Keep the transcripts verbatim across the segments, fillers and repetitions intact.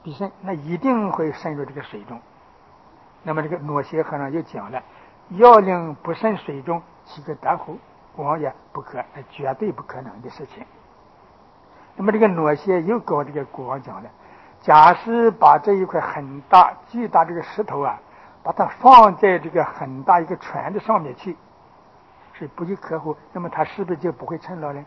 必胜，那一定会渗入这个水中。那么这个诺协和尚又讲了，要令不渗水中，岂可得乎？光也不可，绝对不可能的事情。那么这个诺协又告这个国王讲了，假使把这一块很大巨大这个石头啊，把它放在这个很大一个船的上面去，是不亦可乎？那么它是不是就不会沉了呢？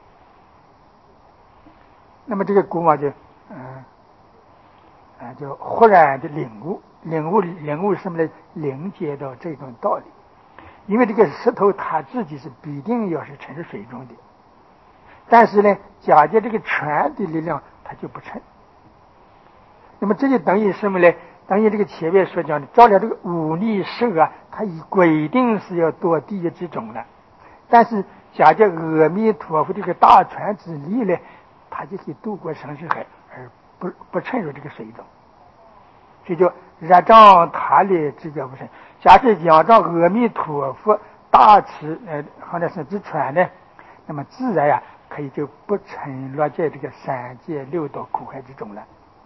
那么这个国王就嗯啊，就忽然的领悟，领悟领悟什么呢？理解到这种道理。因为这个石头它自己是必定要是沉水中的，但是呢，假借这个船的力量，它就不沉。那么这就等于什么呢？等于这个前面所讲的，照了这个五力十啊，它已规定是要堕地狱之中了，但是假借阿弥陀佛这个大船之力呢，它就可以渡过生死海，而不不沉入这个水中。这叫热胀他力这个不是。假设仰仗阿弥陀佛大慈呃，好像是之船呢，那么自然呀、啊，可以就不沉落在这个三界六道苦海之中了。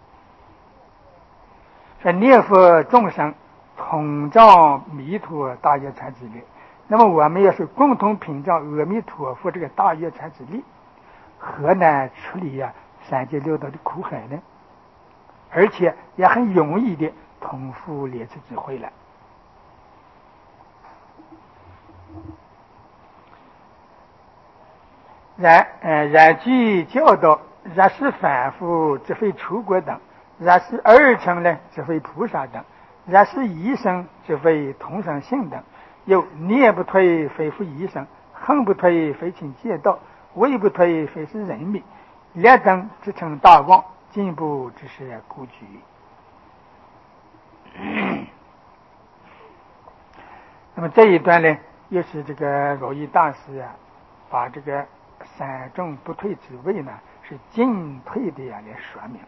说念佛众生统仗弥陀大愿禅之力，那么我们要是共同屏障阿弥陀佛这个大愿禅之力，何难处理呀、啊、三界六道的苦海呢？而且也很容易的通付列次智慧了。然呃然据教导，若是凡夫，则非出国等；若是二乘呢，则非菩萨等；若是一生，则非同生性等。又念不退，非复一生；恨不退，非亲戒道；畏不退，非是人命。列等之称大妄，进步之是孤举。那么这一段呢，又是这个罗煜大师啊，把这个三众不退之谓呢，是进退的呀来说明。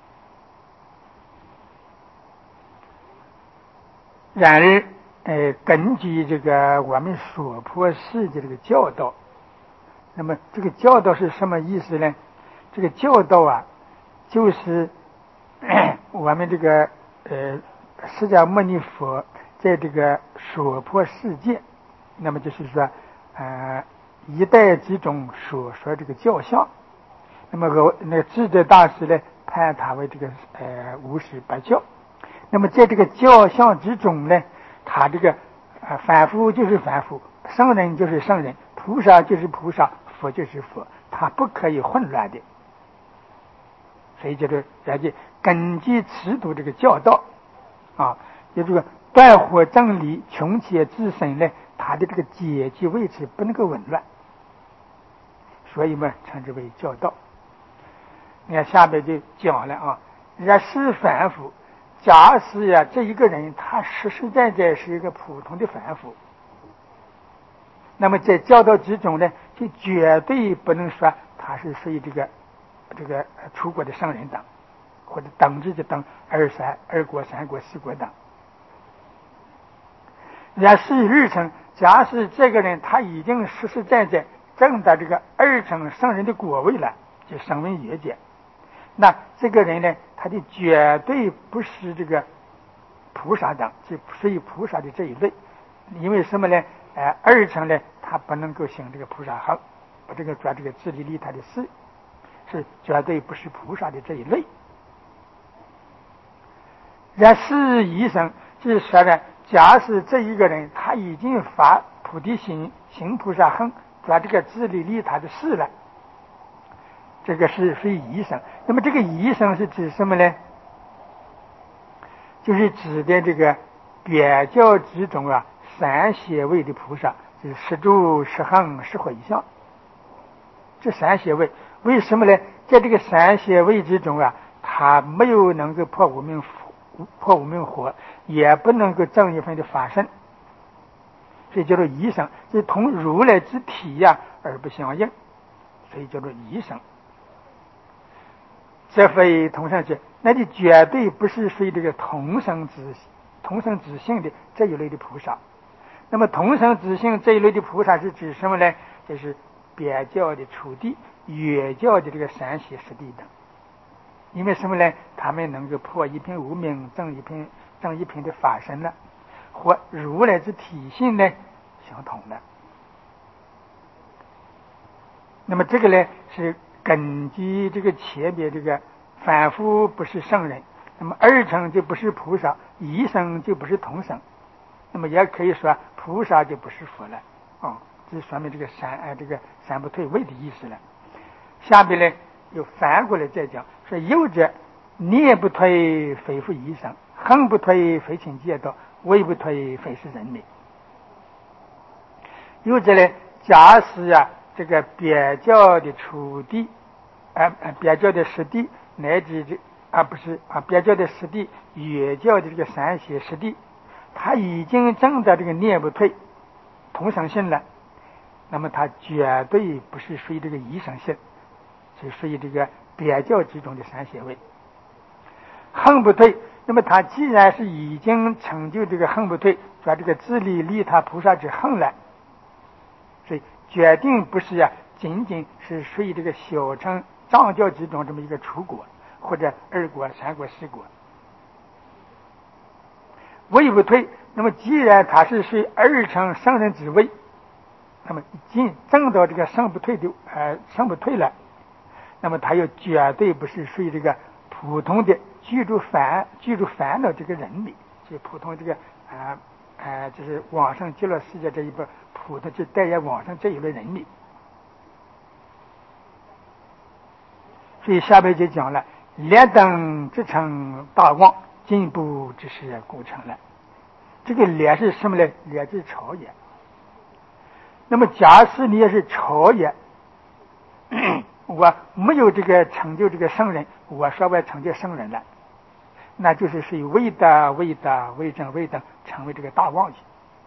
然而，呃，根据这个我们所破世界这个教导，那么这个教导是什么意思呢？这个教导啊，就是我们这个呃释迦牟尼佛在这个所破世界，那么就是说呃一代之中所说这个教相，那么我那个智者大师呢判他为这个呃五十八教。那么在这个教相之中呢，他这个呃凡夫就是凡夫，圣人就是圣人，菩萨就是菩萨，佛就是佛，他不可以混乱的。所以就是人家根据此度这个教导啊，就这个断惑正理，穷且自身呢，他的这个阶级位置不能够紊乱，所以嘛称之为教导。你看下面就讲了啊，若是凡夫，假使呀这一个人他实实在在是一个普通的凡夫，那么在教导之中呢，就绝对不能说他是属于这个这个出国的圣人等，或者等值的等二三二国三国四国等。若是二乘，假使这个人他已经实实在在证得这个二乘圣人的果位了，就声闻缘觉，那这个人呢，他就绝对不是这个菩萨等，就属于菩萨的这一类。因为什么呢？呃，二乘呢，他不能够行这个菩萨行，不这个做这个自利利他的事，是绝对不是菩萨的这一类。若是一生，就是说呢，假使这一个人他已经发菩提心，行菩萨行，做这个自利利他的事了，这个是非一生。那么这个一生是指什么呢？就是指的这个别教之中啊，三邪位的菩萨，就是十住、十行、十回向。这三邪位，为什么呢？在这个三邪位之中啊，他没有能够破无明破无明火，也不能够正一分的法身，所以叫做一生，就同如来之体呀、啊、而不相应，所以叫做一生。这非同生者，那就绝对不是属于这个同生之同生之性的这一类的菩萨。那么同生之性这一类的菩萨是指什么呢？就是别教的初地、越教的这个三邪十地等。 因为什么呢？他们能够破一品无明，证一品证一品的法身了，和如来之体性呢相同的。那么这个呢是根据这个前面这个凡夫不是圣人，那么二乘就不是菩萨，一生就不是同生，那么也可以说菩萨就不是佛了啊、哦，这说明这个三呃这个三不退位的意思了。下面呢又反过来再讲，说有者念不退非复一生，恨不退非亲戒道，位不退非是人命。有者呢，假使啊这个别教的处地，啊、呃、别教的实地，乃至这啊不是啊别教的实地，越教的这个三邪实地，他已经证到这个念不退同生性了，那么他绝对不是属于这个一生性，是属于这个别教之中的三邪位。恨不退，那么他既然是已经成就这个恨不退，说这个自利利他菩萨之恨了，所以决定不是呀、啊，仅仅是属于这个小乘藏教之中这么一个初果，或者二果、三果、四果。位不退，那么既然他是属于二乘圣人之位，那么已经证到这个圣不退的呃圣不退了，那么他又绝对不是属于这个普通的居住烦居住烦恼这个人里，就普通这个啊啊、呃呃、就是往生极乐世界这一波普通就带业往生这一类人里。所以下边就讲了，劣等之成大妄，进步之是故成了。这个劣是什么呢？劣是超也。那么假使你也是超也，我没有这个成就这个圣人，我说我成就圣人了，那就是属于未得未得未正未等，成为这个大妄去。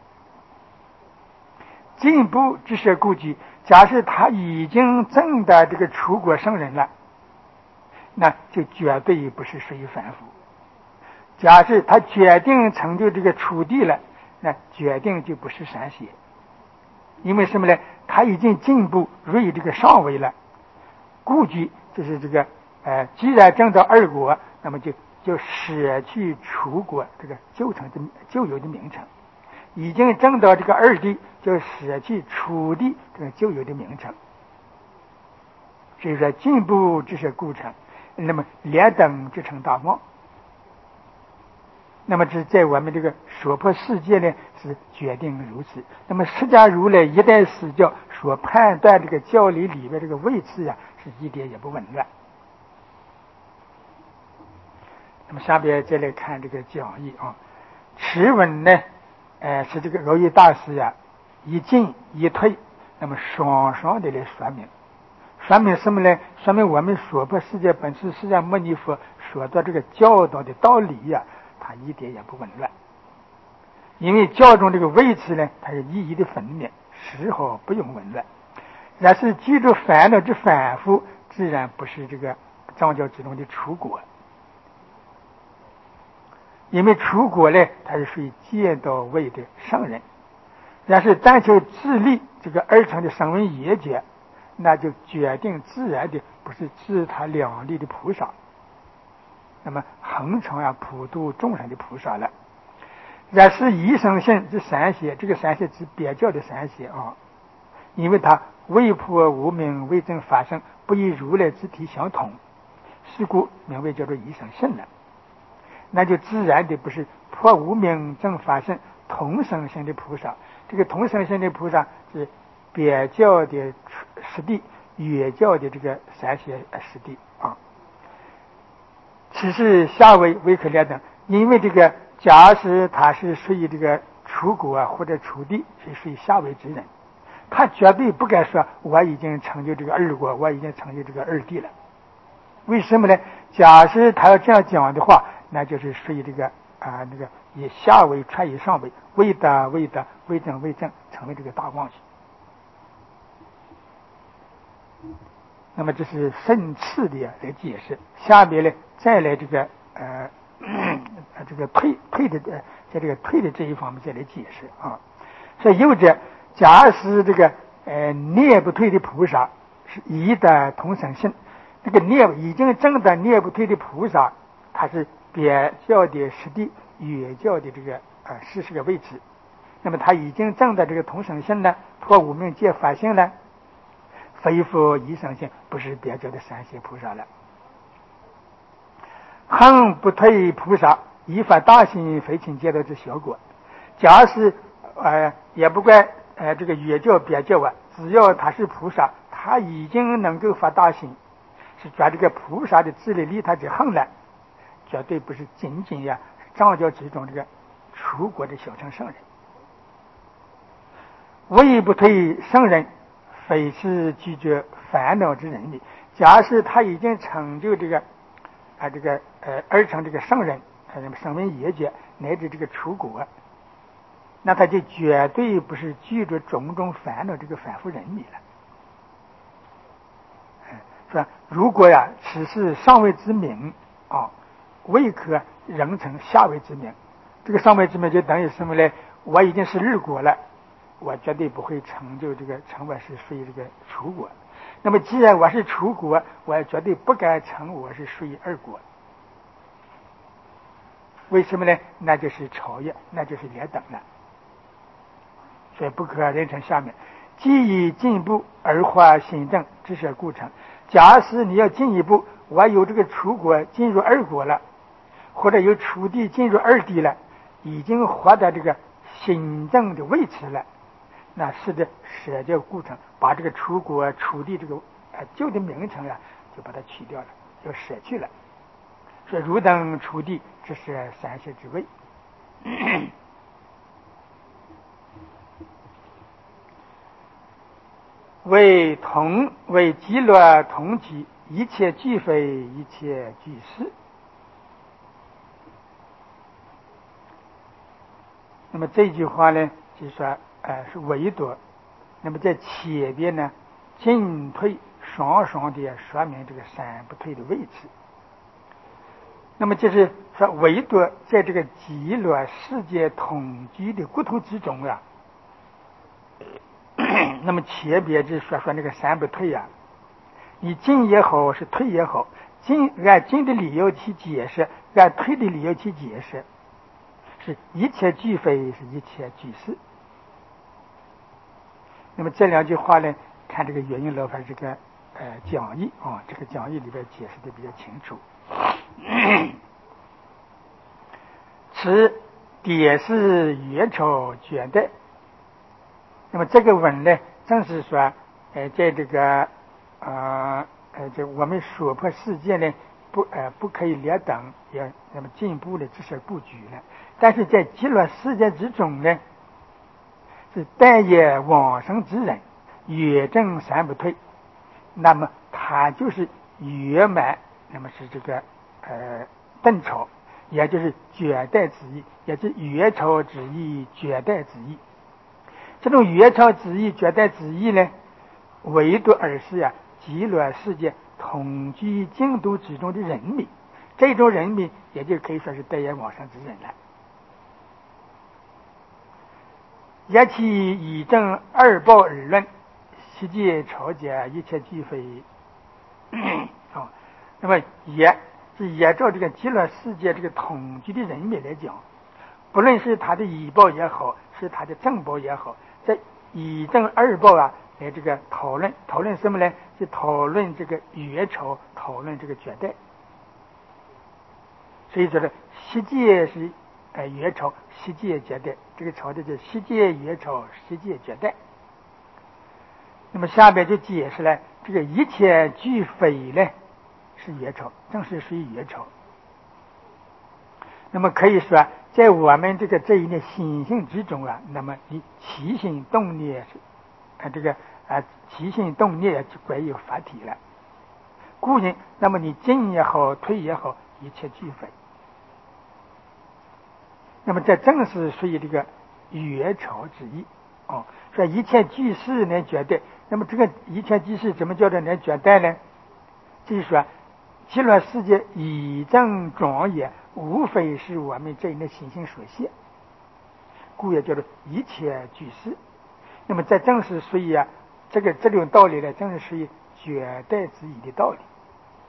进步之是故居，假使他已经证得这个出国圣人了，那就绝对不是属于凡夫。假设他决定成就这个出地了，那决定就不是三邪。因为什么呢？他已经进步入这个上位了，故居就是这个呃，既然证到二果，那么就就舍去出国这个旧成的旧有的名称，已经证到这个二地，就舍去出地这个旧有的名称。所以说进步之是故成，那么劣等之成大妄。那么这在我们这个说破世界呢是决定如此。那么释迦如来一代史教所判断这个教理里面这个位置呀、啊，是一点也不紊乱。那么下边再来看这个讲义啊，持文呢，呃，是这个耦益大师呀、啊，一进一退，那么双双的来说明。说明什么呢？说明我们说破世界本师释迦牟尼佛说到这个教导的道理呀、啊，它一点也不紊乱。因为教中这个位置呢，它是一一的分明，丝毫不用紊乱。然是记住烦恼之反复，自然不是这个藏教之中的出果。因为出果呢，它是属于见道位的圣人。然是但求自立这个二乘的声闻业界，那就决定自然的不是自他两利的菩萨，那么恒常啊普度众生的菩萨了。然是一生性这三邪，这个三邪是别教的三邪啊，因为他未破无明未证法身，不与如来之体相同，是故名为叫做一生性了。那就自然的不是破无明证法身同生性的菩萨。这个同生性的菩萨是别教的实地，越教的这个三邪实地啊。此是下位微可劣等，因为这个假使他是属于这个出国啊或者出地，是属于下位之人，他绝对不敢说我已经成就这个二国，我已经成就这个二地了。为什么呢？假使他要这样讲的话，那就是属于这个啊、呃、那个以下位传以上位，未得未得未正未正，成为这个大妄去。那么这是顺次的来解释。下面呢再来这个呃这个退退的在这个退的这一方面再来解释啊。所以有者假使这个呃念不退的菩萨是一的同生性， 这个念已经证得念不退的菩萨，他是别教的实地，原教的这个呃事实的位置。那么他已经证得这个同生性了，破无明界法性了，非复一生性，不是别教的三界菩萨了。恒不退菩萨，依法大行非亲见到之效果。假使呃也不怪呃这个原教别教啊，只要他是菩萨，他已经能够发大心，是抓这个菩萨的自利利他之恒了，绝对不是仅仅呀藏教之中这个出国的小乘圣人。唯不退圣人，非是拒绝烦恼之人力。假使他已经成就这个啊这个呃而成这个圣人，呃声闻业界乃至这个出国，那他就绝对不是拒绝种种烦恼这个反复人力了。是吧？如果呀此事上位之名啊，未可仍成下位之名。这个上位之名就等于什么呢？我已经是日国了，我绝对不会成就这个成我是属于这个楚国。那么既然我是楚国，我也绝对不该成我是属于二国。为什么呢？那就是超越，那就是劣等了。所以不可人成下面。既已进步而化心正，这是故成。假使你要进一步，我有这个楚国进入二国了，或者有楚地进入二地了，已经获得这个心正的位置了，那是的舍掉故成，把这个楚国楚地这个呃旧的名称啊，就把它去掉了，就舍去了。说如等楚地，这是三界之位。为同为极乐同极，一切俱非，一切俱是。那么这句话呢，就是说呃是唯独。那么在前边呢，进退双双的说明这个三不退的位置。那么就是说，唯独在这个极乐世界统居的国土之中啊。那么前边就说说那个三不退啊，你进也好，是退也好，进按进的理由去解释，按退的理由去解释，是一切俱非，是一切俱是。那么这两句话呢，看这个元音老法这个呃讲义啊，这个讲义里边解释的比较清楚。此点是元朝绝代。那么这个文呢，正是说，呃，在这个呃呃，这我们所破世界呢，不呃不可以劣等，也那么进步的这些布局了。但是在极乐世界之中呢，是但也往生之人，圆正三不退，那么他就是圆满，那么是这个呃顿超，也就是绝代之意，也是圆超之意，绝代之意。这种圆超之意、绝代之意呢，唯独而是呀、啊，极乐世界统居净土之中的人民，这种人民也就可以说是代言往生之人了。也其以正二报而论，悉皆超解，一切俱非。哦，那么也是也照这个极乐世界这个统居的人民来讲，不论是他的以报也好，是他的正报也好，在以正二报啊来这个讨论讨论什么呢？是讨论这个圆超，讨论这个绝代。所以说呢，悉界是呃圆超，悉界绝代，这个超的叫悉界圆超，悉界绝代。那么下边就解释了这个一切俱非呢是圆超，正是属于圆超。那么可以说，在我们这个这一念心性之中啊，那么你起心动念是啊这个啊起心动念就归有法体了。故人，那么你进也好，退也好，一切俱非。那么这正是属于这个圆超之意哦。说一切俱是能绝代，那么这个一切俱是怎么叫做能绝代呢？就是说，极乐世界以正庄严，无非是我们这一类心性所现，故也叫做一切俱是。那么这正是属于啊，这个这种道理呢，正是属于绝代之意的道理。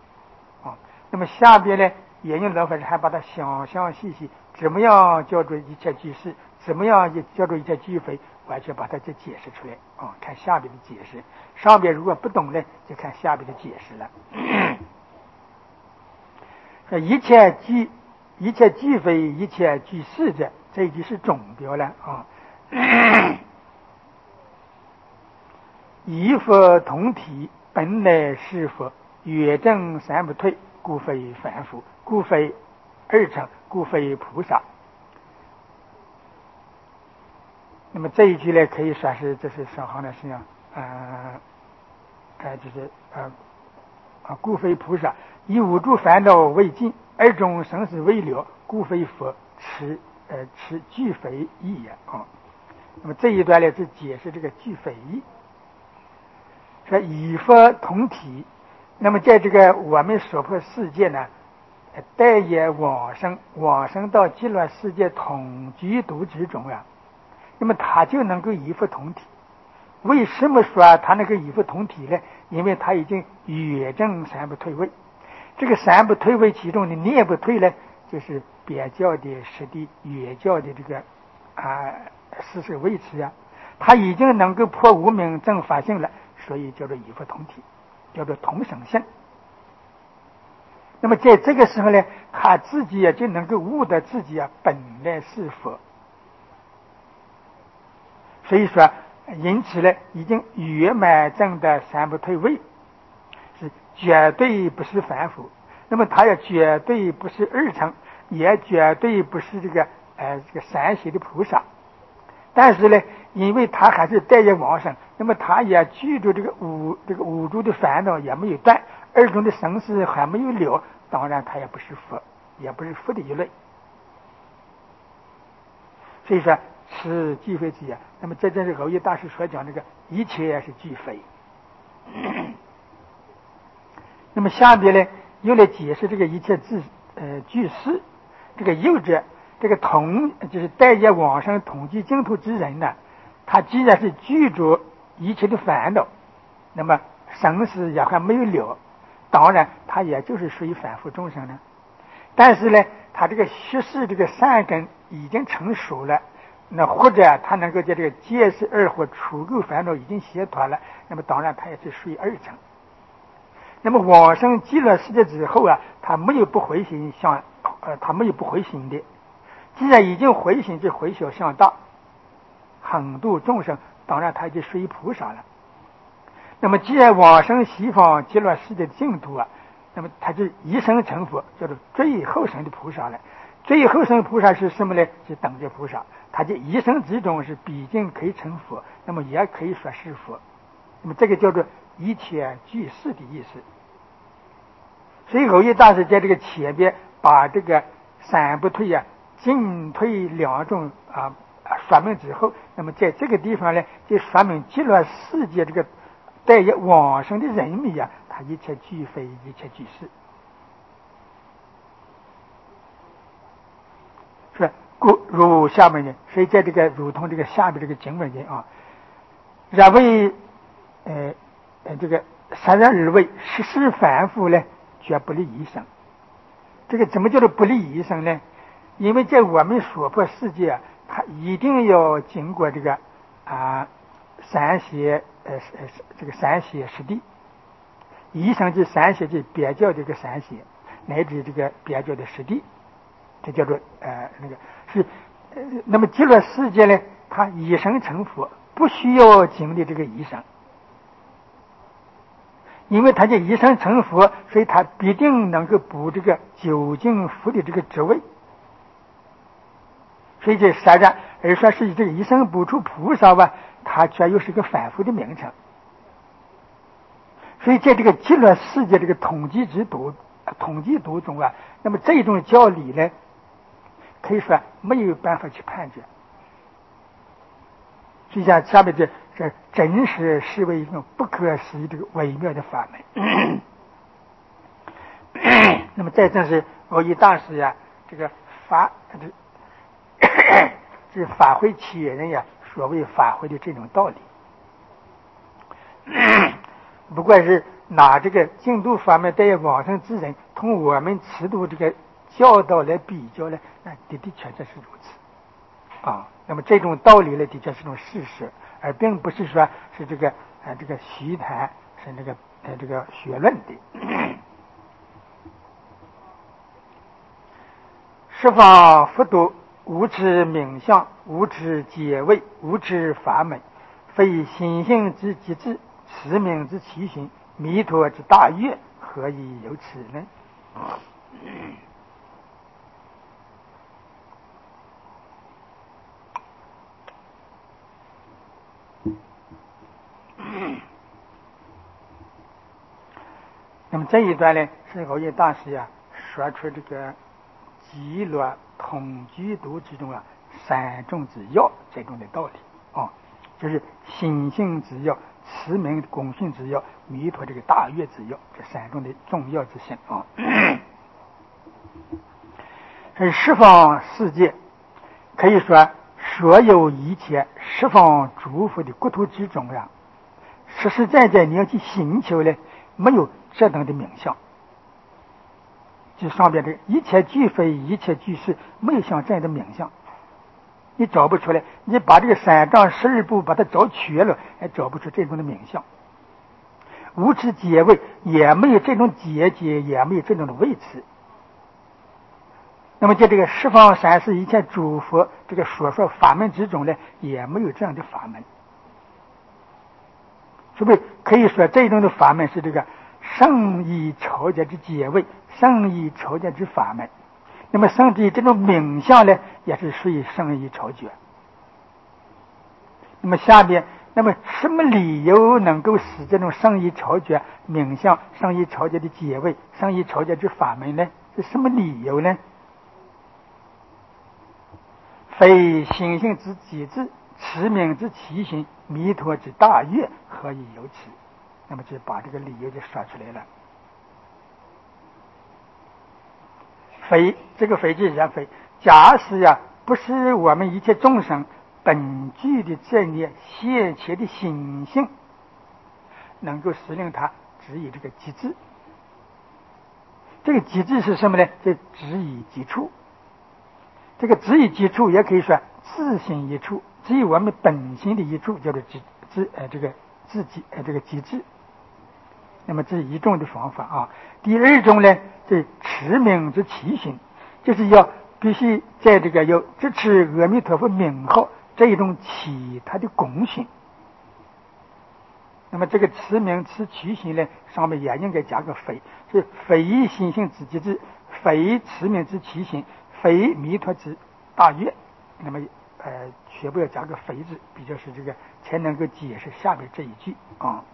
那么下边呢，也用老法师还把它详详细细，怎么样叫做一切俱是，怎么样叫做一切俱非，完全把它就解释出来啊、哦。看下边的解释，上边如果不懂呢，就看下边的解释了。说一切俱一切俱非，一切俱是者，这一句是总标了啊。一佛同体，本来是佛，远证三不退，故非凡夫，故非二乘，故非菩萨。那么这一句呢，可以说是这是什么呢？是啊，呃，呃，就是呃啊，故非菩萨，以五诸烦恼为尽，二种生死未了，故非佛，此呃此俱非义也啊。那么这一段呢，是解释这个俱非义。说以佛同体，那么在这个我们所破世界呢，待业往生，往生到极乐世界同居独之中啊，那么他就能够以佛同体。为什么说他能够以佛同体呢？因为他已经远证三不退位。这个三不退位其中的念不退呢，就是别教的实地，远教的这个啊事实维持啊，他已经能够破无明正法性了。所以叫做以佛同体，叫做同生性。那么在这个时候呢，他自己也就能够悟得自己啊本来是佛。所以说，因此呢，已经圆满证的三不退位，是绝对不是凡夫。那么他也绝对不是二乘，也绝对不是这个呃这个三邪的菩萨。但是呢，因为他还是待业往生，那么他也具足这个五这个五诸的烦恼也没有断，二种的生死还没有了，当然他也不是佛，也不是佛的一类。所以说是俱非之也。那么这正是耦益大师所讲这个一切是俱非。那么下边呢，又来解释这个一切自呃俱是，这个又者。这个同就是待业往生统计净土之人呢，他既然是具足一切的烦恼，那么生死也还没有了，当然他也就是属于凡夫众生呢。但是呢，他这个学识这个善根已经成熟了，那或者他能够在这个戒识二或除垢烦恼已经解脱了，那么当然他也是属于二乘。那么往生极乐世界之后啊，他没有不回心向呃，他没有不回心的。既然已经回心，就回小向大，横度众生，当然他就属于菩萨了。那么既然往生西方极乐世界的净土啊，那么他就一生成佛，叫做最后生的菩萨了。最后生的菩萨是什么呢？是等觉菩萨，他就一生之中是毕竟可以成佛，那么也可以说是佛。那么这个叫做一切俱是的意思。所以耦益大师在这个前边把这个三不退啊进退两种啊说明之后，那么在这个地方呢，就说明极乐世界这个待业往生的人们呀，他一切俱非，一切俱是。是故如下面呢，所以在这个如同这个下面这个经文里啊，然为呃呃这个三人而为实施凡夫呢，绝不利一生。这个怎么叫做不利一生呢？因为在我们所破世界啊，它一定要经过这个啊三邪呃呃这个三邪实地，一生即三邪即别教这个三邪，乃至这个别教的实地，这叫做呃那个是呃那么极乐世界呢，它一生成佛，不需要经历这个一生。因为他这一生成佛，所以他必定能够补这个究竟佛的这个职位。所以这实然而说是这个一生补出菩萨吧，他却又是个反复的名称。所以在这个极乐世界这个统计之度、统计度中啊，那么这种教理呢，可以说没有办法去判决。所以像下面这这真实视为一种不可思议这个微妙的法门。那么再正是耦益大师呀，这个法这这法会起人呀，所谓法会的这种道理。不过是拿这个净土法门带往生之人同我们持度这个教导来比较呢，那的的确确是如此啊。那么这种道理呢，的确是种事实，而并不是说是这个呃这个虚谈，是这个呃这个学论的。十方佛度，无知名相，无知解味，无知法门，非心性之极致，持名之奇行，弥陀之大愿，何以有此呢？那么这一段呢，是藕益大师呀、啊、说出这个极乐统居度之中啊三种之要这种的道理啊、哦，就是心性之要、持名功训之要、弥陀这个大愿之要，这三种的重要之性啊。是十方世界，可以说所有一切十方诸佛的国土之中呀、啊，实实在在你要去寻求呢，没有这等的名相。就上边这一切俱非，一切俱是，没有像这样的名相，你找不出来。你把这个三藏十二部把它找全了，还找不出这种的名相。无知解味，也没有这种解解，也没有这种的位置。那么在这个十方三世一切诸佛这个所说法门之中呢，也没有这样的法门。是不是可以说这种的法门是这个圣意超解之解味，圣意超解之法门？那么圣地这种名相呢，也是属于圣意超解。那么下边，那么什么理由能够使这种圣意超解名相、圣意超解的解味、圣意超解之法门呢？是什么理由呢？非心性之极致，持名之奇行，弥陀之大愿，何以有此？那么就把这个理由就说出来了。非这个非就是非，假使呀，不是我们一切众生本具的这念现前的心性，能够使令他只以这个极致。这个极致是什么呢？就只以极处。这个只以极处也可以说自心一处，只有我们本心的一处，叫做极自呃这个自己呃这个极致。那么这是一种的方法啊。第二种呢，是持名之奇行，就是要必须在这个要支持阿弥陀佛名号这一种其他的功行。那么这个持名持奇行呢，上面也应该加个非，是非心性之极致，非持名之奇行，非弥陀之大愿。那么呃全部要加个非字，比较是这个才能够解释下面这一句啊。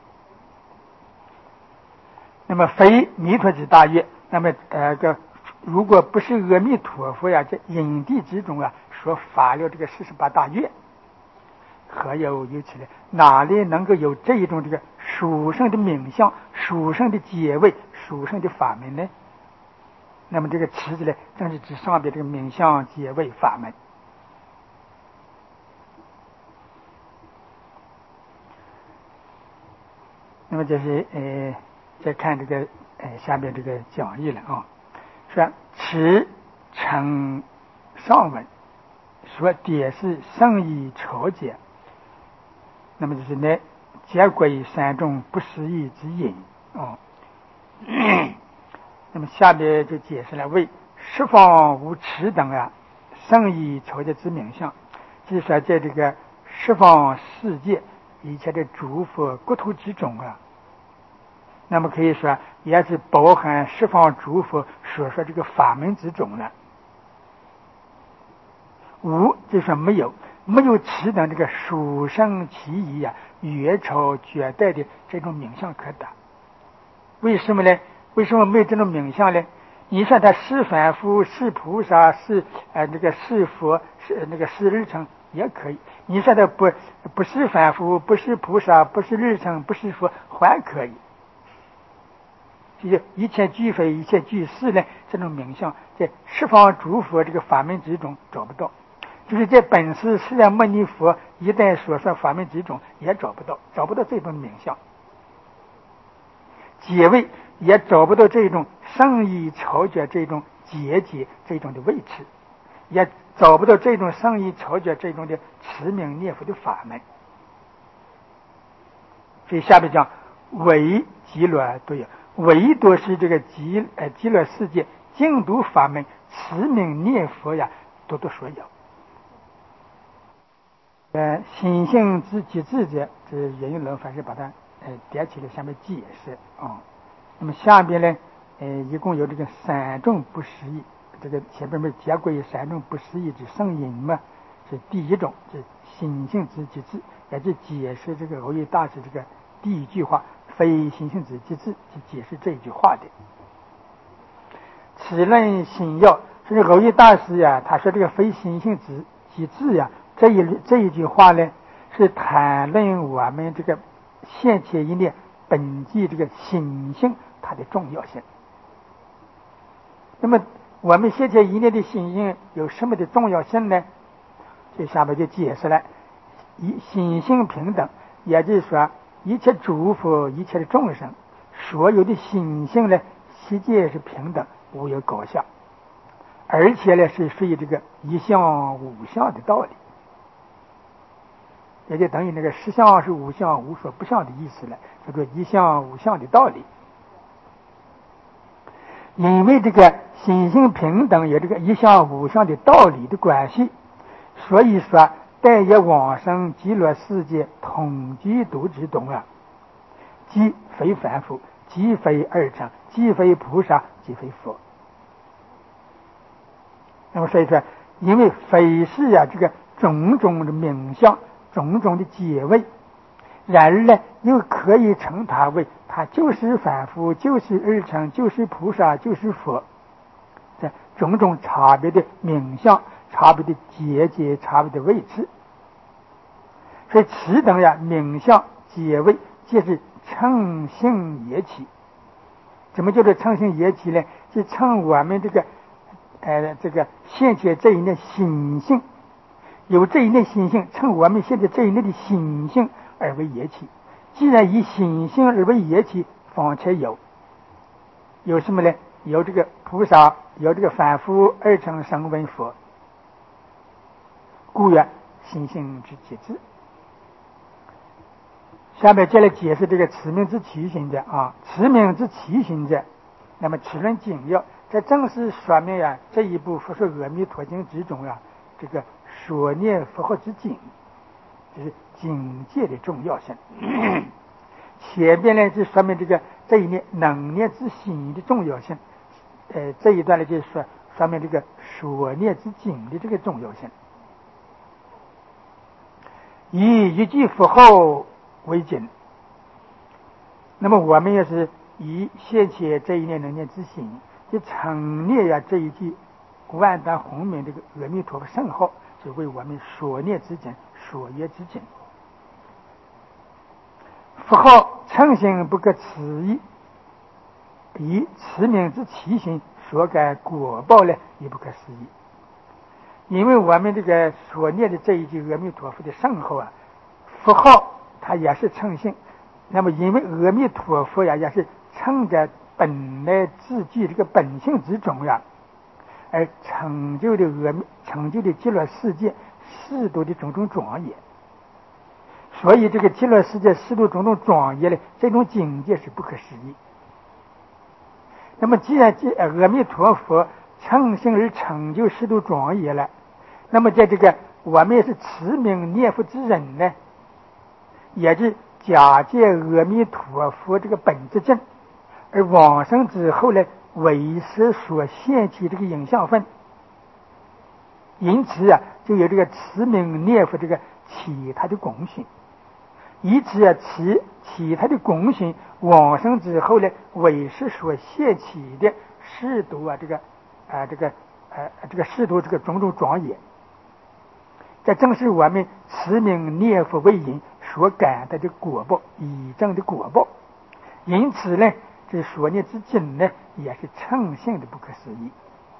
那么非弥陀之大愿，那么呃个如果不是阿弥陀佛呀，在因地之中啊所发了这个四十八大愿，何有有此呢？哪里能够有这一种这个殊胜的名相、殊胜的解味、殊胜的法门呢？那么这个词字呢，正是指上边这个名相、解味、法门。那么就是呃，再看这个呃下面这个讲义了啊，说此称上文说点是圣意超解，那么就是呢结归三种不思议之因啊。那么下面就解释了为十方无此等啊圣意超解之名相，就是说在这个十方世界一切的诸佛国土之中啊，那么可以说也是包含十方诸佛所说这个法门之中了。无就是说没有没有此等这个殊胜奇异啊越超绝代的这种名相可得。为什么呢？为什么没有这种名相呢？你说他是凡夫是菩萨是呃那个是佛是那个是日成也可以，你说他不不是凡夫不是菩萨不是日成不是佛还可以。就是一切俱非一切俱是呢，这种名相在十方诸佛这个法门之中找不到，就是在本师释迦牟尼佛一代所说法门之中也找不到，找不到这种名相。解味也找不到这种圣意超绝这种节节这种的位置，也找不到这种圣意超绝这种的持名念佛的法门。所以下面讲唯极乐都有，唯独是这个极呃极乐世界净土法门持名念佛呀，多多所有。呃，心性之极致者，这引用论法是把它呃叠起来下面解释啊、嗯。那么下边呢，呃，一共有这个三种不思议，这个前边没结归三种不思议之圣因嘛，是第一种，是心性之极致，也就解释这个蕅益大师这个第一句话，非心性之极致，就解释这一句话的。此论心要，所以蕅益大师呀，他说这个非心性之极致呀。这一这一句话呢，是谈论我们这个现前一念本际这个心性它的重要性。那么我们现前一念的心性有什么的重要性呢？这下面就解释了，一心性平等，也就是说一切诸佛一切的众生所有的心性呢，实际是平等，无有高下，而且呢是属于这个一相无相的道理。也就等于那个实相是无相无所不相的意思了，叫做一相无相的道理。因为这个心性平等有这个一相无相的道理的关系，所以说待业往生极乐世界统居度之中啊，即非凡夫，即非二乘，即非菩萨，即非佛。那么所以说，因为非是啊这个种种的名相，种种的解位，然而呢又可以称他为他就是凡夫，就是二乘，就是菩萨，就是佛，这种种差别的名相，差别的结节，差别的位置。所以此等呀名相解位皆是乘性业起。怎么叫做乘性业起呢？就乘我们这个呃这个现前这一念心性，有这一念心性，乘我们现在这一念的心性而为业起。既然以心性而为业起，方才有有什么呢？有这个菩萨，有这个凡夫，二乘声闻佛，故曰心性之极致。下面接来解释这个持名之起行者啊，持名之起行者。那么此论紧要，这正是说明呀这一部佛说阿弥陀经之中啊，这个所念佛号之境，就是境界的重要性。前边呢就说明这个这一念能念之心的重要性，呃这一段呢就是说说明这个所念之境的这个重要性。以一句佛号为紧，那么我们也是以现前这一念能念之心，就成念呀这一句万单洪名这个阿弥陀佛圣号，是为我们所念之境，所业之境。佛号称心不可思议，以持名之起心所感果报呢也不可思议。因为我们这个所念的这一句阿弥陀佛的圣号啊，佛号它也是称性。那么因为阿弥陀佛呀也是乘着本来自己这个本性之中呀，而成就的阿弥成就的极乐世界四度的种种庄严。所以这个极乐世界四度种种庄严的这种境界是不可思议。那么既然阿弥陀佛乘性而成就四度庄严了，那么在这个我们也是持名念佛之人呢，也是假借阿弥陀佛这个本质正，而往生之后呢为时所现起这个影像分，因此啊就有这个持名念佛这个其他的功勋，以此啊其其他的功勋往生之后呢为时所现起的世度啊这个啊这个呃这个世度这个种种庄严，这正是我们持名念佛为因所感得的果报，以证的果报。因此呢这所念之境呢也是称性的不可思议。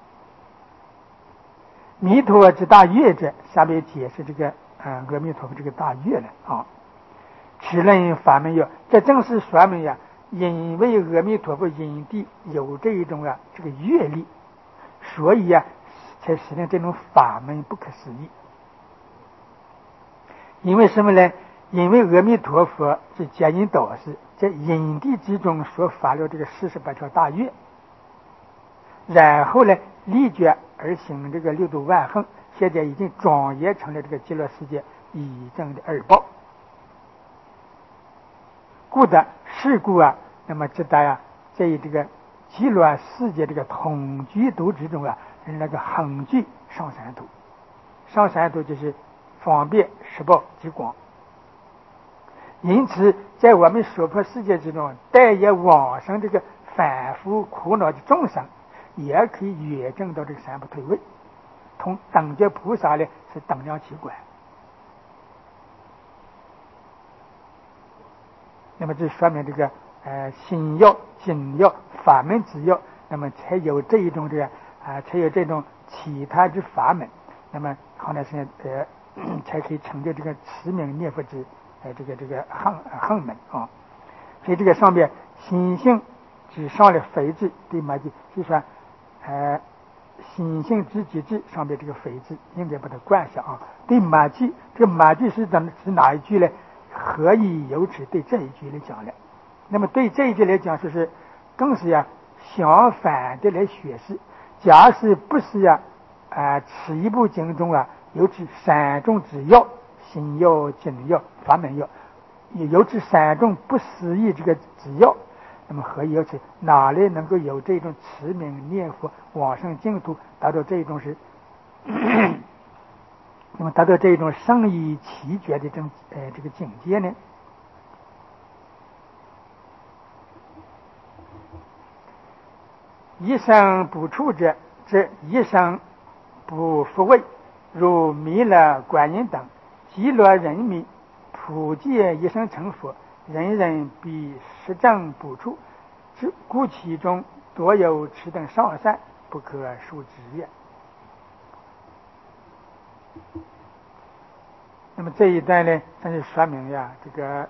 弥陀之大愿者，下面解释这个呃阿弥陀佛这个大愿了啊。此论法门有，这正是说明呀因为阿弥陀佛因地有这一种啊这个阅历，所以啊才使得这种法门不可思议。因为什么呢？因为阿弥陀佛是接引导师，在因地之中所发了这个四十八条大愿，然后呢立觉而行这个六度万恒，现在已经庄严成了这个极乐世界以正的二报。故的是故啊，那么知道呀，在这个极乐世界这个统居度之中啊，是那个恒居上三度，上三度就是方便实报极广。因此在我们娑婆世界之中，待业往生这个反复苦恼的众生，也可以远证到这个三不退位，同等觉菩萨呢是等量齐观。那么这说明这个呃心要经要法门之要，那么才有这一种这个啊、呃、才有这种其他之法门，那么后来是呃才可以成就这个持名念佛之呃这个这个行行门啊。所以这个上面心性之上的非字对马句，就说呃心性之极致上面这个非字应该把它冠上啊。对马句，这个马句是怎是哪一句呢？何以有此？对这一句来讲了，那么对这一句来讲，就是更是呀相反的来学识。假使不是呀啊、呃，此一部经中啊有此三种之要，心要、经要、法门要，有此三种不思议这个之要，那么何以有此？哪里能够有这种持名念佛往生净土，达到这一种是？那么达到这一种圣意奇绝的这种呃这个境界呢？一生不处者，则一生不复位，如弥勒、观音等极乐人民普界一生成佛，人人必实证不处，故其中多有此等上善，不可数之也。那么这一段呢，它是说明呀，这个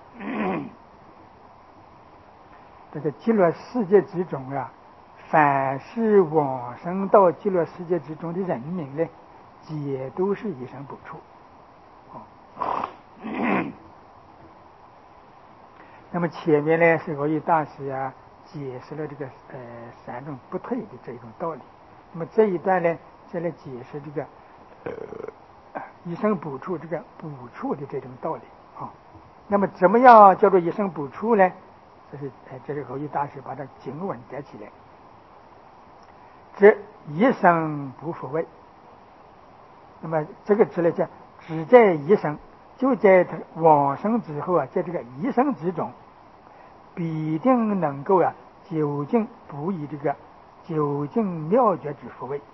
这个极乐世界之中啊，凡是往生到极乐世界之中的人民呢，皆都是一生不处。哦，那么前面呢是罗盂大师啊解释了这个呃三种不退的这种道理。那么这一段呢，再来解释这个呃。一生补处这个补处的这种道理啊，那么怎么样叫做一生补处呢？这是呃，这是罗盂大师把这经文摘起来，这一生不复位。那么这个字来讲，只在一生，就在他往生之后啊，在这个一生之中，必定能够啊，究竟不以这个究竟妙觉之复位。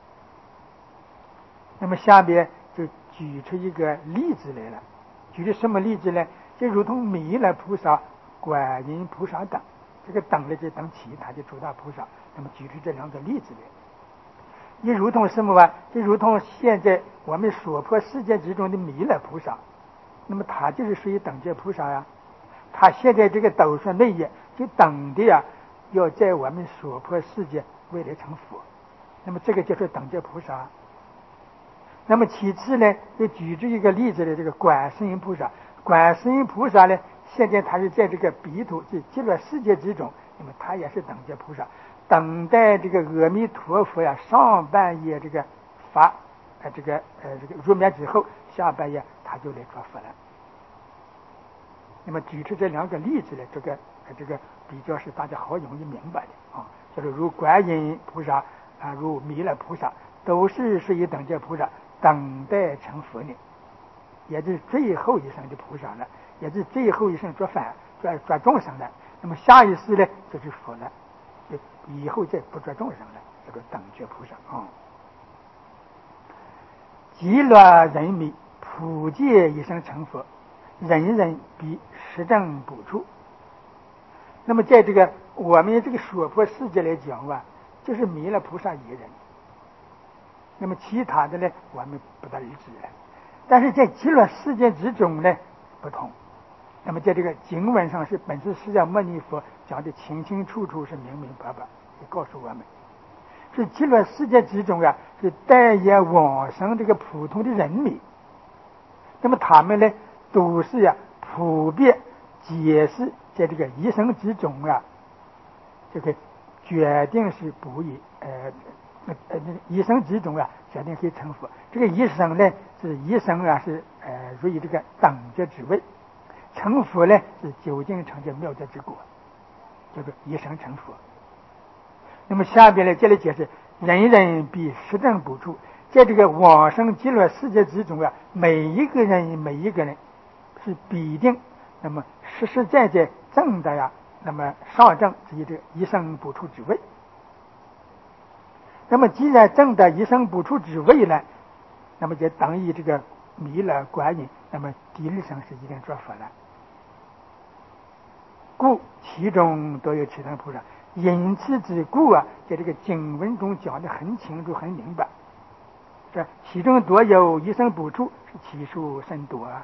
那么下边就举出一个例子来了，举的什么例子呢？就如同弥勒菩萨、观音菩萨等，这个等呢就等其他的诸大菩萨。那么举出这两个例子来，也如同什么吧？就如同现在我们娑婆世界之中的弥勒菩萨，那么他就是属于等觉菩萨呀。他现在这个斗说内业，就等的呀，要在我们娑婆世界未来成佛。那么这个叫做等觉菩萨。那么其次呢，就举出一个例子的这个观世音菩萨。观世音菩萨呢，现在他是在这个彼土这极乐世界之中，那么他也是等觉菩萨，等待这个阿弥陀佛呀上半夜这个发呃这个呃这个入灭之后，下半夜他就来做佛了。那么举出这两个例子呢，这个呃这个比较是大家好容易明白的啊，就是如观音菩萨啊，如弥勒菩萨，都是属于等觉菩萨。等待成佛呢，也是最后一生的菩萨了，也是最后一生做凡做做众生的。那么下一世呢，就是佛了，就以后再不做众生了，这个等觉菩萨啊。极乐人民普界一生成佛，人人必实证不处。那么在这个我们这个娑婆世界来讲吧，就是弥勒菩萨一人。那么其他的呢，我们不得而知了。但是在极乐世界之中呢，不同。那么在这个经文上是本师释迦牟尼佛讲的清清楚楚，是明明白白，也告诉我们，是极乐世界之中啊，是待业往生这个普通的人民。那么他们呢，都是呀、啊、普遍解释在这个一生之中啊，这个决定是不以呃呃呃一生之中啊，决定可以成佛。这个一生呢，是一生啊是呃属于这个等觉之位，成佛呢是究竟成就妙觉之果，叫做一生成佛。那么下边呢，接着解释，人人必实证不处。在这个往生极乐世界之中啊，每一个人每一个人是必定那么实实在在证的呀，那么上证即这个一生不处之位。那么既然证的一生不处之位呢，那么就等于这个弥勒观音，那么第二生是一定做佛了。故其中都有其他菩萨，因此之故啊，在这个经文中讲的很清楚很明白。这其中多有一生不处，是其数甚多啊。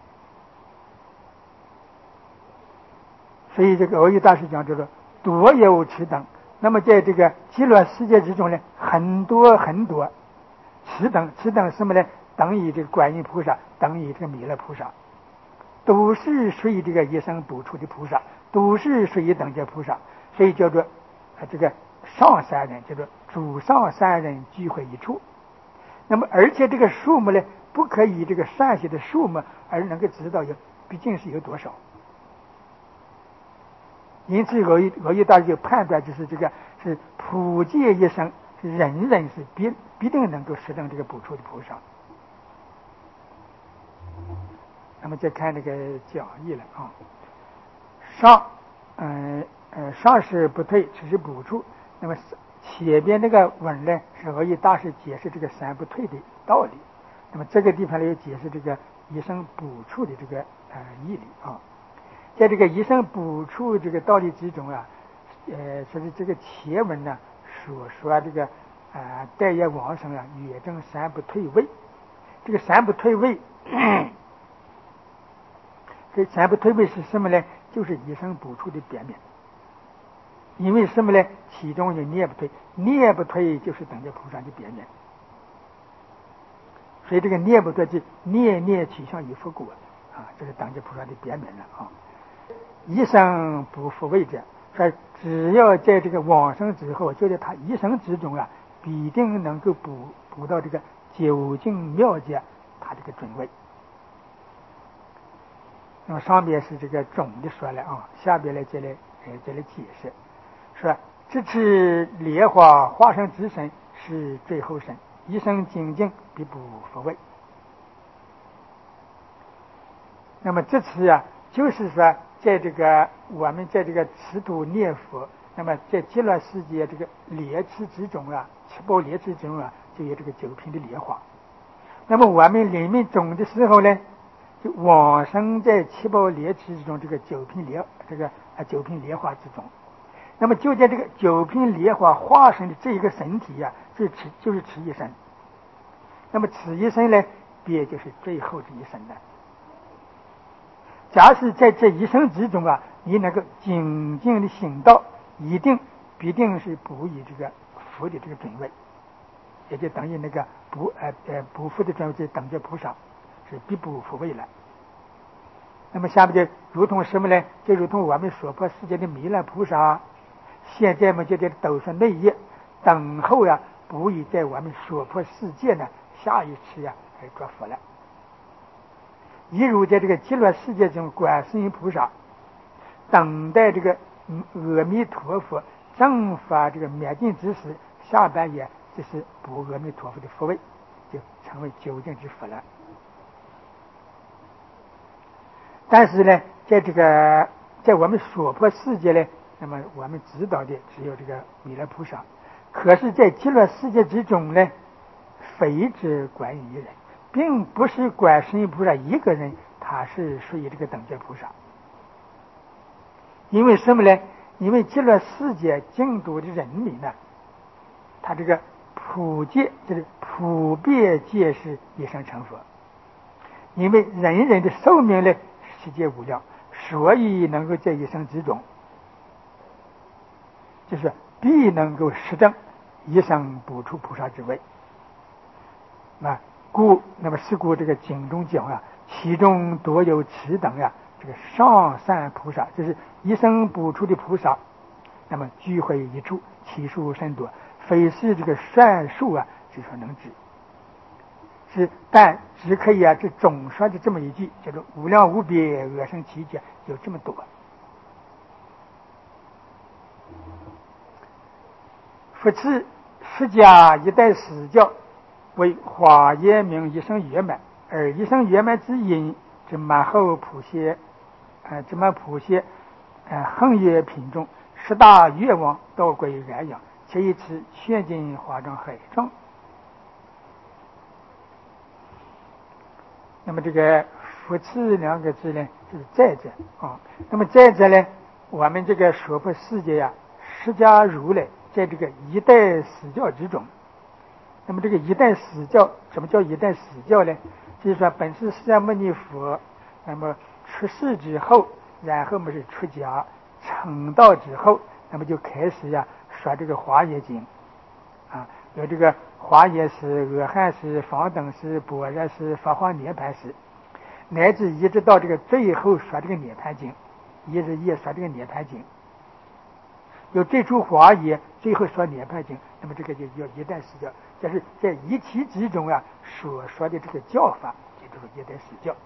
所以这个蕅益大师讲这个多有此等。那么在这个极乐世界之中呢，很多很多此等，此等什么呢？等于这个观音菩萨，等于这个弥勒菩萨，都是属于这个一生不处的菩萨，都是属于等觉菩萨，所以叫做啊这个上三人，叫做主上三人聚会一处。那么而且这个数目呢，不可以这个善些的数目而能够知道有毕竟是有多少。因此蕅益蕅益大师就判断，就是这个是普界一生，是人人是必必定能够实证这个不处的菩萨。那么再看这个讲义了啊，上嗯呃上是不退，只是不处。那么前边那个文呢，是蕅益大师解释这个三不退的道理。那么这个地方呢，又解释这个一生不处的这个呃义理啊。在这个一生不处这个道理之中啊，呃，说是这个前文呢所说这个啊待业往生啊，远证三不退位。这个三不退位，这三不退位是什么呢？就是一生不处的表面。因为什么呢？其中有念不退，念不退就是等觉菩萨的表面。所以这个念不退是念念趋向于佛果啊，这是等觉菩萨的表面了啊。一生不复位者，说只要在这个往生之后，就在他一生之中啊，必定能够补补到这个究竟妙觉他这个准位。那么上边是这个总的说了啊，下边来再来呃再来解释，说这次莲花化身之身是最后身，一生精进必不复位。那么这次啊，就是说在这个我们在这个持度念佛，那么在极乐世界这个莲池之中啊，七宝莲池之中啊，就有这个九品的莲花。那么我们临命终的时候呢，就往生在七宝莲池之中这个九品莲这个啊九品莲花之中。那么就在这个九品莲花化身的这一个身体呀、啊，就是此就是此一生。那么此一生呢，便就是最后这一生了。假使在这一生之中啊，你能够精进的行道，一定必定是不以这个佛的这个准位，也就等于那个不呃呃不佛的准位，就等觉菩萨是必不复位了。那么下面就如同什么呢？就如同我们所破世界的弥勒菩萨，现在嘛就在斗上内业等候呀、啊，不以在我们所破世界呢下一次呀、啊、而做佛了。一如在这个极乐世界中，观世音菩萨等待这个阿弥陀佛正法这个灭尽之时，下半夜就是补阿弥陀佛的佛位，就成为究竟之佛了。但是呢，在这个在我们所破世界呢，那么我们知道的只有这个弥勒菩萨。可是，在极乐世界之中呢，非只观音一人，并不是观世音菩萨一个人，他是属于这个等觉菩萨。因为什么呢？因为极乐世界净土的人民呢，他这个普界就是普遍皆是一生成佛。因为人人的寿命呢，世界无量，所以能够在一生之中就是必能够实证一生不出菩萨之位。啊，故那么是故这个经中讲啊，其中多有此等呀、啊，这个上善菩萨，就是一生不出的菩萨，那么聚会一处，其数甚多，非是这个算数啊之所能知。是，但只可以啊，这总说的这么一句，叫做无量无边恶生其劫，有这么多。复次，释迦一代始教为华严明一生圆满，而一生圆满之因，这满后普贤，呃，这么普贤，呃，横越品中十大愿望道归安养，且以此劝进华藏海藏。那么这个复次两个字呢，就是在者啊。那么在者呢，我们这个娑婆世界呀、啊，释迦如来在这个一代始教之中。那么这个一代始教，什么叫一代始教呢？就是说本是释迦牟尼佛，那么出世之后，然后么是出家成道之后，那么就开始呀说这个华严经啊，有这个华严时、阿含时、方等时、般若时、法华涅槃时，乃至一直到这个最后说这个涅槃经，一直也说这个涅槃经，有这出华严，最后说涅槃经，那么这个就叫一代始教，就是在一气之中啊所说的这个教法，也就是一代始教。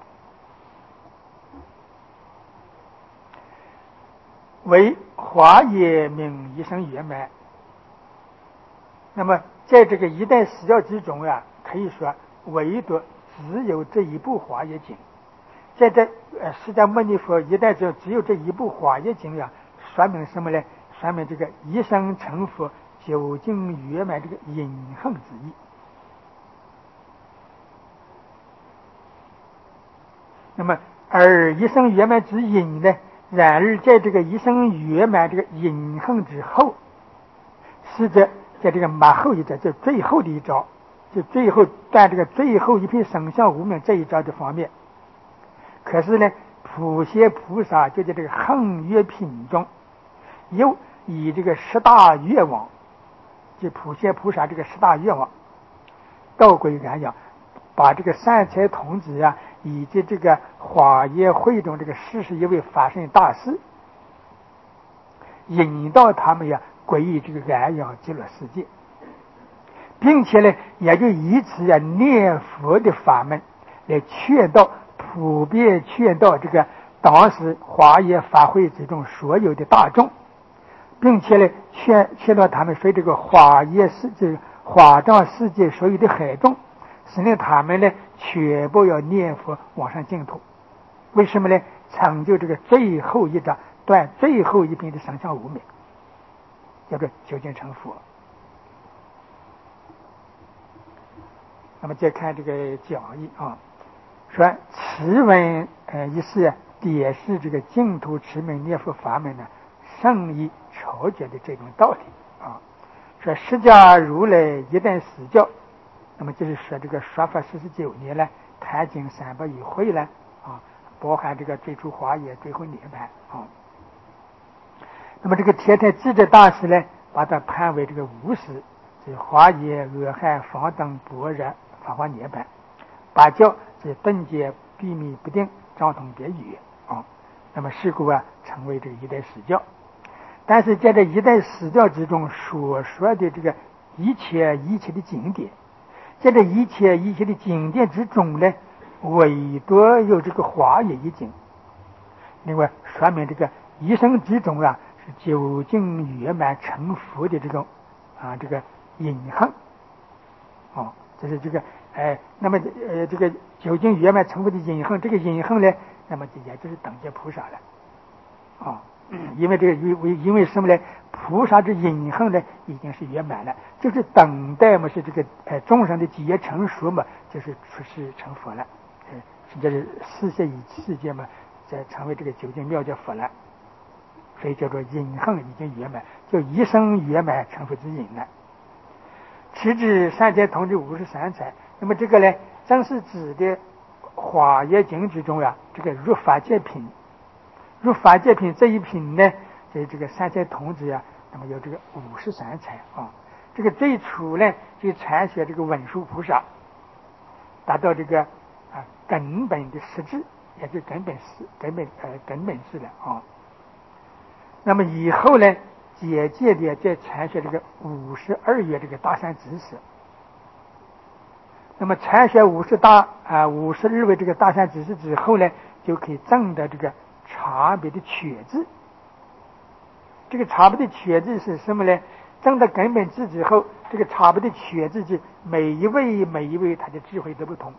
为华严明一生圆满。那么在这个一代始教之中啊，可以说唯独只有这一部华严经，在这呃释迦牟尼佛一代之后，只有这一部华严经呀、啊，说明什么呢？说明这个一生成佛究竟圆满这个隐恨之意。那么而一生圆满之因呢？然而在这个一生圆满这个隐恨之后，是这在这个马后一招，这最后的一招，就最后在这个最后一片生相无名这一招的方面，可是呢，普贤菩萨就在这个横越品中，又以这个十大愿望，就普贤菩萨这个十大愿望，道归安养，把这个善财童子啊，以及这个华严会中这个四十一位法身大士，引导他们呀归于这个安养极乐世界，并且呢，也就以此呀念佛的法门来劝导，普遍劝导这个当时华严法会之中所有的大众，并且呢劝劝导他们说这个华严世界、华藏世界所有的海众，使令他们呢全部要念佛往上净土。为什么呢？成就这个最后一章断最后一品的生相无名，叫做究竟成佛。那么再看这个讲义啊，说此文呃一是点是这个净土持名念佛法门呢胜于超绝的这种道理啊。说释迦如来一旦始教，那么就是说这个说法四十九年呢，谈经三百余会呢啊，包含这个最初华严、最后涅槃啊。那么这个天台智者大师呢，把它判为这个五识，这华严、阿含、方等、般若、法华涅槃，八教这顿解、秘密不定、张通别语啊。那么是故啊，成为这个一代始教。但是在这一代始教之中所说的这个一切一切的经典，在这一切一切的经典之中呢，唯独有这个华严一经。另外说明这个一生之中啊，是究竟圆满成佛的这种啊这个隐恨哦，这是这个哎，那么呃这个究竟圆满成佛的隐恨，这个隐恨呢，那么也就是等觉菩萨了啊、哦。因为这个因因为什么呢？菩萨之隐恨呢，已经是圆满了，就是等待嘛，是这个呃众生的基业成熟嘛，就是出世成佛了，呃，这是世界以世界嘛，在成为这个究竟妙觉佛了，所以叫做隐恨已经圆满，就一生圆满成佛之隐了。持之三千同志五十三才，那么这个呢，正是指的华严经之中呀，这个入法界品。入法界品这一品呢，在这个三千童子呀， 那么有这个五十三参啊。这个最初呢，就参学这个文殊菩萨，达到这个啊根本的实质，也就根本是根本呃根本是了啊。那么以后呢，渐渐的再参学这个五十二月这个大善知识。那么参学五十大啊五十二位这个大善知识之后呢，就可以证得这个差别的觉知。这个差别的觉知是什么呢？证得根本智之后，这个差别的觉知是每一位每一位他的智慧都不同，